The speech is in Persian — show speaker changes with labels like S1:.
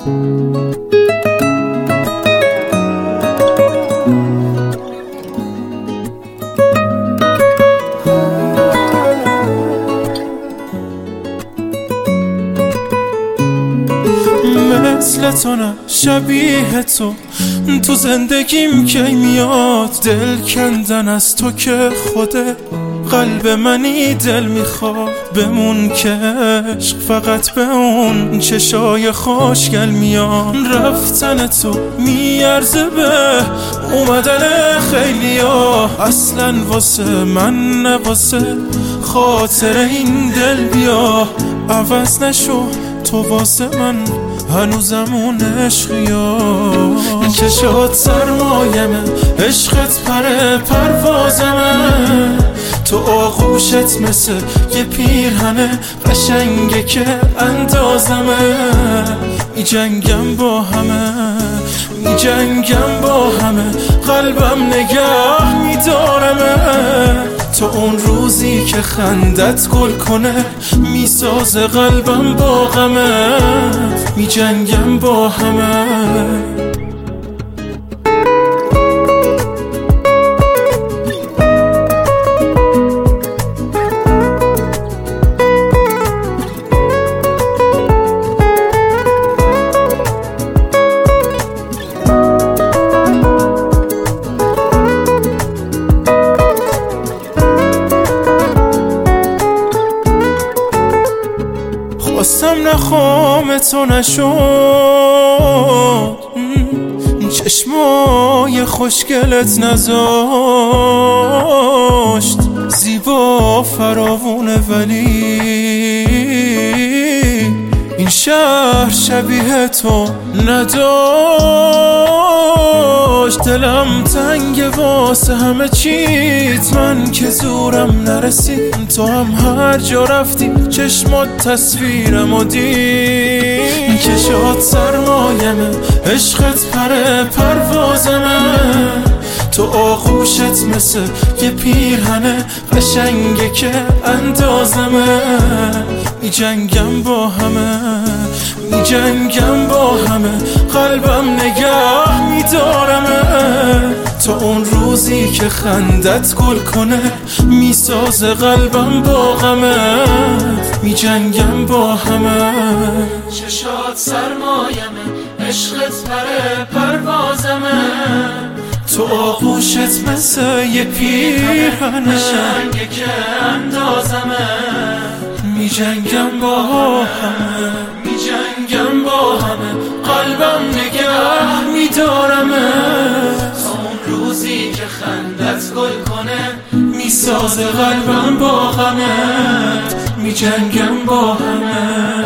S1: مثل تو نه شبیه تو زندگیم کی میاد، دل کندن از تو که خوده قلب منی دل میخواد. بمون که عشق فقط به اون چشای خوشگل میاد. رفتن تو میارزه به اومدن خیلیا، اصلا واسه من نه واسه خاطر این دل بیا. عوض نشو تو واسه من هنوزم اون عشقیا. چشات سرمایمه عشقت پروازمه، تو آغوشت مثل یه پیرهنه قشنگه که اندازمه. می جنگم با همه قلبم نگه میدارمه. تو اون روزی که خندت گل کنه میسازه قلبم با غمه. می جنگم با همه. خواستم نخوام تو نشد، چشمای خوشگلت نذاشت زیبا فراوونه، ولی این شهر شبیه تو نداشت. دلم تنگ واسه همه چیت، من که زورم نرسید تو هم هر جا رفتی چشمات تصویرمو دید. چشات سرمایمه عشقت پروازمه، تو آغوشت مثل یه پیرهنه قشنگه که اندازمه. می جنگم با همه قلبم نگه میدارمه. تو اون روزی که خندت گل کنه میسازه قلبم با غمه. می جنگم با همه.
S2: چشات سرمایمه عشقت پروازمه،
S1: تو آغوشت مثل یه پیرهنه
S2: قشنگه که اندازمه.
S1: می جنگم با همه قلبم نگه میدارمه.
S2: تا اون روزی که خندت گل کنه
S1: میسازه قلبم با غمت. می جنگم با همه.